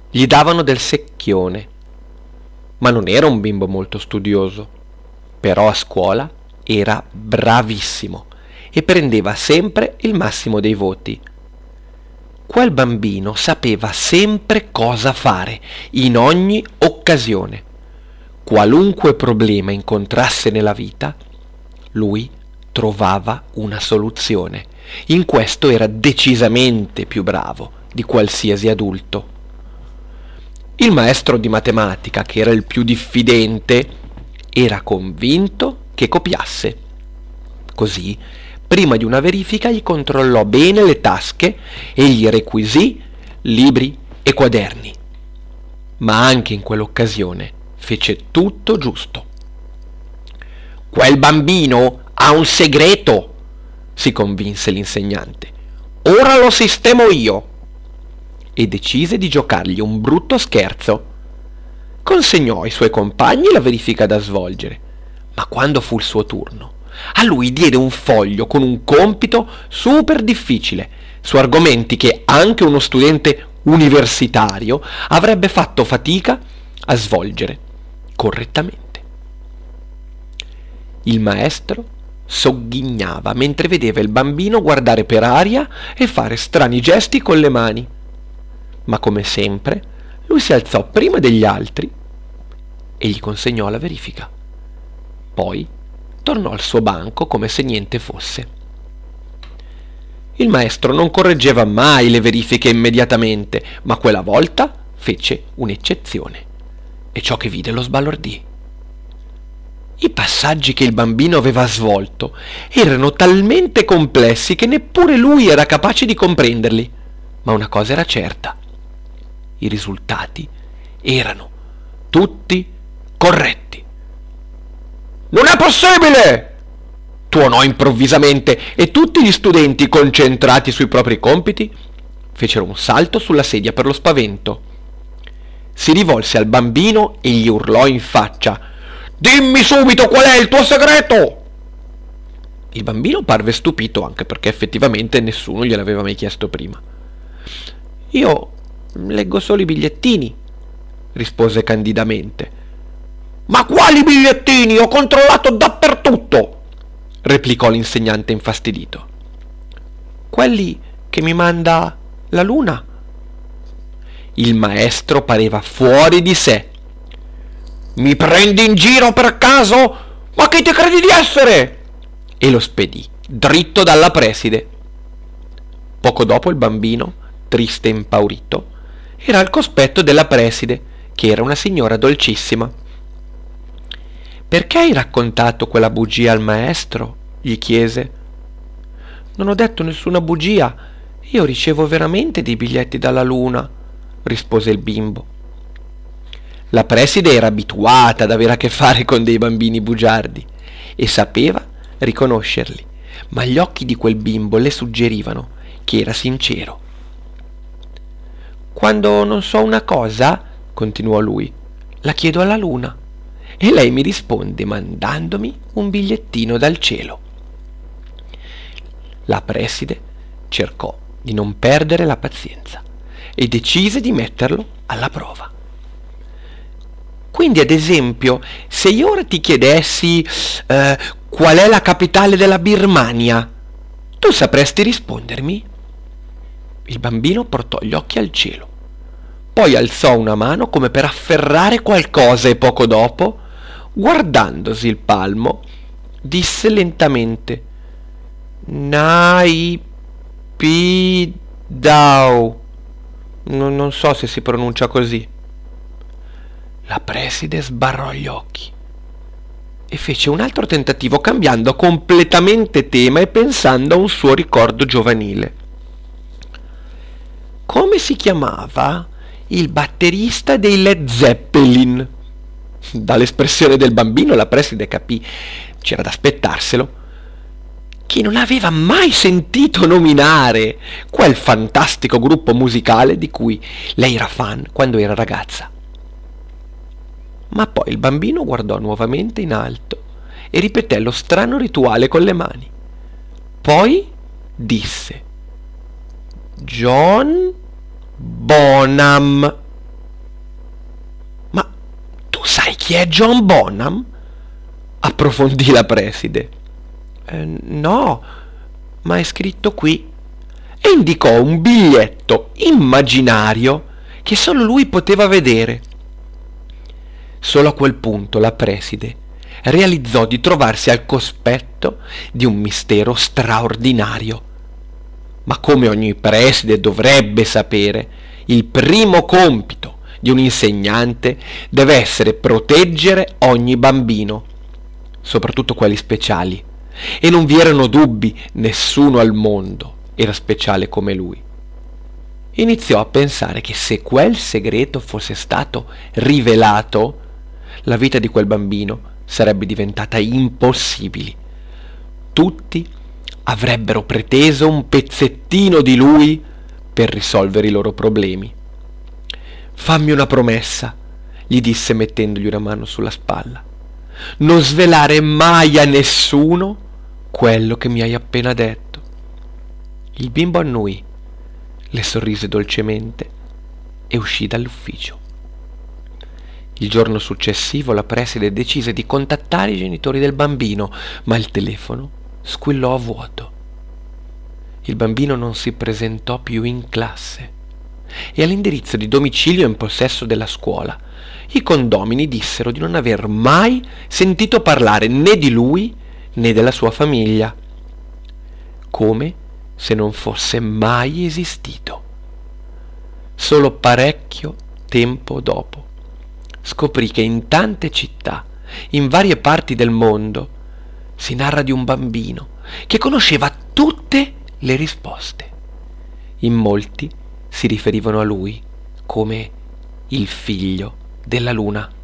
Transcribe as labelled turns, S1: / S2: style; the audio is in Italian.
S1: Gli davano del secchione, ma non era un bimbo molto studioso. Però a scuola era bravissimo e prendeva sempre il massimo dei voti. Quel bambino sapeva sempre cosa fare in ogni occasione. Qualunque problema incontrasse nella vita, lui trovava una soluzione. In questo era decisamente più bravo di qualsiasi adulto. Il maestro di matematica, che era il più diffidente, era convinto che copiasse. Così, prima di una verifica, gli controllò bene le tasche e gli requisì libri e quaderni. Ma anche in quell'occasione fece tutto giusto. «Quel bambino ha un segreto», si convinse l'insegnante. «Ora lo sistemo io». E decise di giocargli un brutto scherzo. Consegnò ai suoi compagni la verifica da svolgere, ma quando fu il suo turno, a lui diede un foglio con un compito super difficile su argomenti che anche uno studente universitario avrebbe fatto fatica a svolgere correttamente. Il maestro sogghignava mentre vedeva il bambino guardare per aria e fare strani gesti con le mani. Ma come sempre, lui si alzò prima degli altri e gli consegnò la verifica. Poi tornò al suo banco come se niente fosse. Il maestro non correggeva mai le verifiche immediatamente, ma quella volta fece un'eccezione, e ciò che vide lo sbalordì. I passaggi che il bambino aveva svolto erano talmente complessi che neppure lui era capace di comprenderli, ma una cosa era certa: i risultati erano tutti corretti. «Non è possibile!» tuonò improvvisamente, e tutti gli studenti, concentrati sui propri compiti, fecero un salto sulla sedia per lo spavento. Si rivolse al bambino e gli urlò in faccia: «Dimmi subito qual è il tuo segreto!» Il bambino parve stupito, anche perché effettivamente nessuno gliel'aveva mai chiesto prima. «Io leggo solo i bigliettini», rispose candidamente. «Ma quali bigliettini? Ho controllato dappertutto!» replicò l'insegnante infastidito. «Quelli che mi manda la luna». Il maestro pareva fuori di sé. «Mi prendi in giro per caso? Ma chi ti credi di essere?» E lo spedì dritto dalla preside. Poco dopo il bambino, triste e impaurito, era al cospetto della preside, che era una signora dolcissima. «Perché hai raccontato quella bugia al maestro?» gli chiese. «Non ho detto nessuna bugia, io ricevo veramente dei biglietti dalla luna», rispose il bimbo. La preside era abituata ad avere a che fare con dei bambini bugiardi e sapeva riconoscerli, ma gli occhi di quel bimbo le suggerivano che era sincero. «Quando non so una cosa», continuò lui, «la chiedo alla luna e lei mi risponde mandandomi un bigliettino dal cielo». La preside cercò di non perdere la pazienza e decise di metterlo alla prova. «Quindi, ad esempio, se io ora ti chiedessi qual è la capitale della Birmania, tu sapresti rispondermi?» Il bambino portò gli occhi al cielo, poi alzò una mano come per afferrare qualcosa e poco dopo, guardandosi il palmo, disse lentamente: «Nai-pi-dao». Non so se si pronuncia così. La preside sbarrò gli occhi e fece un altro tentativo, cambiando completamente tema e pensando a un suo ricordo giovanile. «Come si chiamava il batterista dei Led Zeppelin?» Dall'espressione del bambino la preside capì, c'era da aspettarselo, che non aveva mai sentito nominare quel fantastico gruppo musicale di cui lei era fan quando era ragazza. Ma poi il bambino guardò nuovamente in alto e ripeté lo strano rituale con le mani. Poi disse: «John Bonham». Chi è John Bonham? Approfondì la preside. No, ma è scritto qui. E indicò un biglietto immaginario che solo lui poteva vedere. Solo a quel punto la preside realizzò di trovarsi al cospetto di un mistero straordinario. Ma come ogni preside dovrebbe sapere, il primo compito di un insegnante deve essere proteggere ogni bambino, soprattutto quelli speciali. E non vi erano dubbi, nessuno al mondo era speciale come lui. Iniziò a pensare che se quel segreto fosse stato rivelato, la vita di quel bambino sarebbe diventata impossibile. Tutti avrebbero preteso un pezzettino di lui per risolvere i loro problemi. Fammi una promessa, gli disse mettendogli una mano sulla spalla. Non svelare mai a nessuno quello che mi hai appena detto. Il bimbo annui, le sorrise dolcemente e uscì dall'ufficio. Il giorno successivo la preside decise di contattare i genitori del bambino, ma il telefono squillò a vuoto. Il bambino non si presentò più in classe e all'indirizzo di domicilio in possesso della scuola i condomini dissero di non aver mai sentito parlare né di lui né della sua famiglia, come se non fosse mai esistito. Solo parecchio tempo dopo scoprì che in tante città, in varie parti del mondo, si narra di un bambino che conosceva tutte le risposte. In molti si riferivano a lui come il figlio della luna.